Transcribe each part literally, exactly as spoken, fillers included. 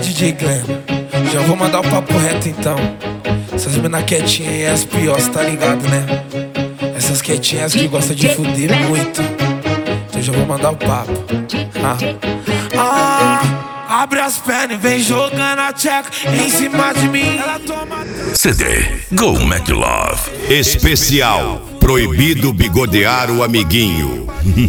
D J Glenn, já vou mandar o papo reto então. Essas mina quietinhas aí é as piores, tá ligado, né? Essas quietinhas que gostam de fuder muito. Então já vou mandar o papo. Ah, ah, abre as pernas e vem jogando a tcheca em cima de mim. Ela toma... C D Go Mac Love Especial Proibido bigodear o amiguinho.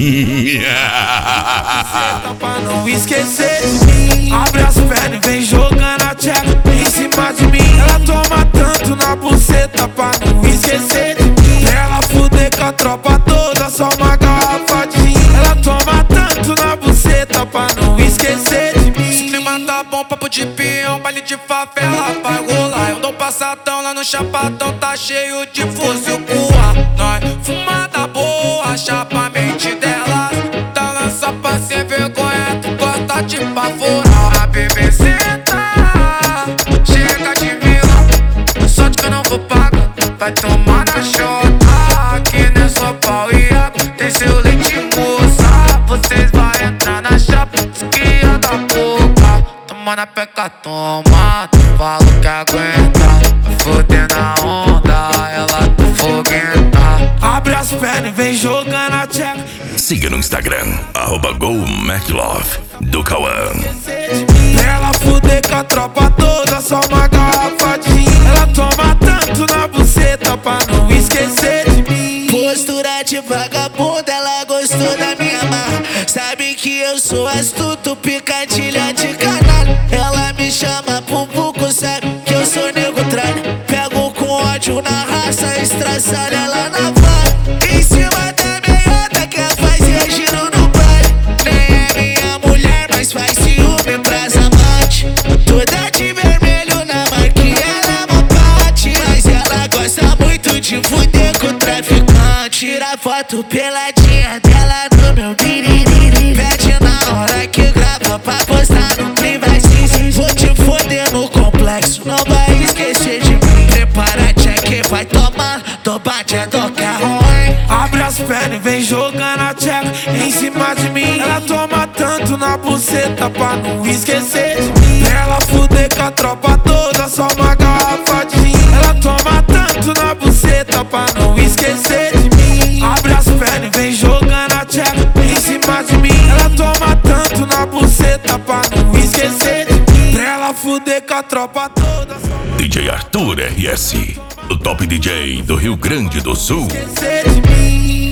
Pra não esquecer de mim. Abre as pernas e vem jogando a tcheca em cima de mim. Ela toma tanto na buceta pra não esquecer de mim. Pra ela fuder com a tropa toda, só uma garrafa de gin. Ela toma tanto na buceta pra não esquecer de mim. Se o clima tá bom, papo de peão, baile de favela vai rolar. Eu dou passadão lá no chapadão, tá cheio de fuzil com ar. Nós fumada boa, chapa a mente delas. Tá lança pra ser vergonha, tu gosta de pavorar. A bebê senta, chega de vilão. Sorte que eu não vou pagar, vai tomar na chota. Aqui não é só pau e água, tem seu leite moça. Vocês vai entrar na chapa, esquia da boca. Toma na peca, toma, falo que aguenta. Vai foder na onda, ela tá foguenta. Abre as pernas e vem jogando a tcheca. Siga no Instagram, arroba Go Mac Love do Cauã. Pra ela fuder com a tropa toda, só uma garrafa de gin. Ela toma tanto na buceta pra não esquecer de mim. Postura de vagabunda, ela gostou da minha marra. Sabe que eu sou astuto, picadilha de canalha. Ela me chama pro buco, sabe que eu sou nego tralha. Pego com ódio na raça, estraçalha ela na vara. Em cima da meiota, quer fazer giro no baile. Nem é minha mulher, mas faz ciúme pras amantes. Toda de vermelho na marquinha, ela é uma parte. Mas ela gosta muito de fuder com o traficante. Tira foto peladinha dela no meu biriri. Pede na hora que grava pra postar no privacy. Vou te foder no complexo, não vai esquecer de mim. Prepara, check, vai tomar, tô batendo que é ruim. Abre as pernas e vem jogando a tcheca em cima de mim. Ela toma tanto na buceta pra não esquecer de mim. Pra ela fuder com a tropa toda, só uma garrafa de gin. Ela toma tanto na buceta pra não esquecer de mim. Abre as pernas e vem jogando a tcheca em cima de mim. Ela toma tanto na buceta pra não esquecer de mim. Pra ela fuder com a tropa toda, só D J Arthur R S, o top D J do Rio Grande do Sul. esquecer de mim.